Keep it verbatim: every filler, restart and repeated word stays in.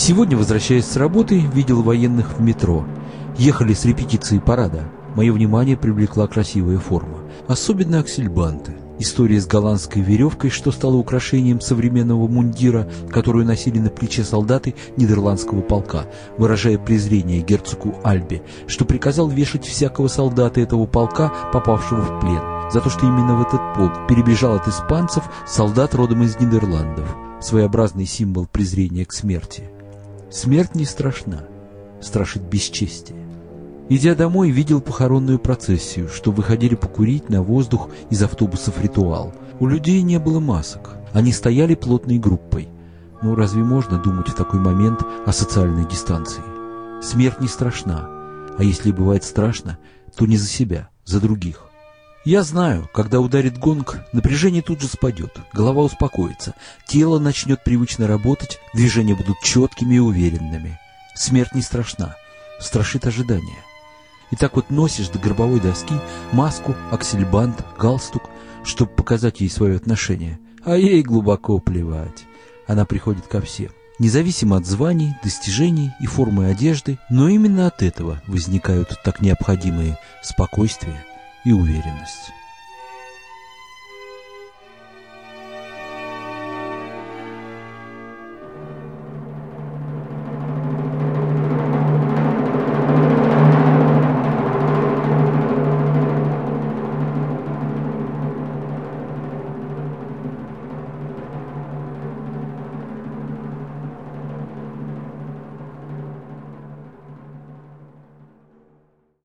Сегодня, возвращаясь с работы, видел военных в метро. Ехали с репетиции парада. Мое внимание привлекла красивая форма, особенно аксельбанты. История с голландской веревкой, что стало украшением современного мундира, которую носили на плече солдаты Нидерландского полка, выражая презрение герцогу Альбе, что приказал вешать всякого солдата этого полка, попавшего в плен, за то, что именно в этот полк перебежал от испанцев солдат родом из Нидерландов. Своеобразный символ презрения к смерти. Смерть не страшна, страшит бесчестие. Идя домой, видел похоронную процессию, что выходили покурить на воздух из автобусов «Ритуал». У людей не было масок, они стояли плотной группой. Ну, разве можно думать в такой момент о социальной дистанции? Смерть не страшна, а если бывает страшно, то не за себя, за других. Я знаю, когда ударит гонг, напряжение тут же спадет, голова успокоится, тело начнет привычно работать, движения будут четкими и уверенными. Смерть не страшна, страшит ожидание. И так вот носишь до гробовой доски маску, аксельбант, галстук, чтобы показать ей свое отношение, а ей глубоко плевать. Она приходит ко всем, независимо от званий, достижений и формы одежды, но именно от этого возникают так необходимые спокойствие и уверенность.